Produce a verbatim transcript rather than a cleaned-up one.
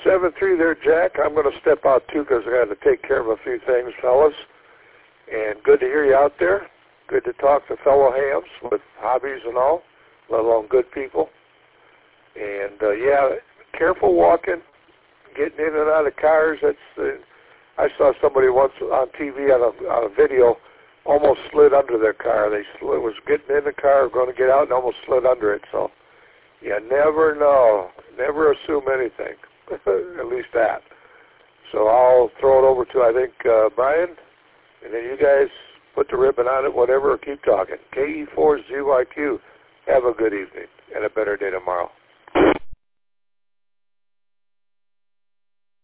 seven three there, Jack. I'm going to step out, too, because I got to take care of a few things, fellas. And good to hear you out there. Good to talk to fellow hams with hobbies and all, let alone good people. And, uh, yeah, careful walking, getting in and out of cars. That's uh, I saw somebody once on T V on a, on a video almost slid under their car. They slid, was getting in the car, going to get out, and almost slid under it. So you never know. Never assume anything, at least that. So I'll throw it over to, I think, uh, Brian, and then you guys put the ribbon on it, whatever, or keep talking. K E four Z Y Q, have a good evening and a better day tomorrow.